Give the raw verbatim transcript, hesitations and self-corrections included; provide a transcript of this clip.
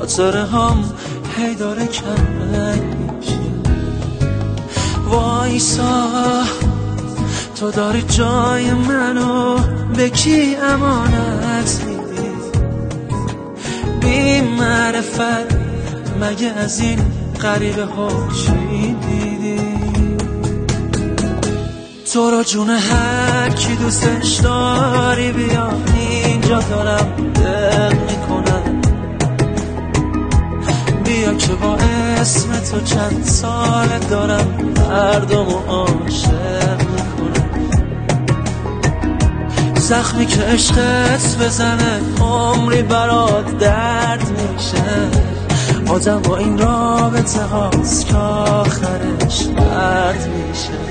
خاطره هم هی داره کم میشه. وایسا تو داری جای منو به کی امانت میدی؟ بی معرفت مگه از این غریبه ها چی دیدی؟ تو رو جون هر کی دوستش داری بیا اینجا دارم دل میکنم. بیا که با اسم تو چند سال دارم مردمو عاشق میکنم. زخمی که عشقت بزنه عمری برات درد میشه. آدم با این رابطه هاست که آخرش درد میشه.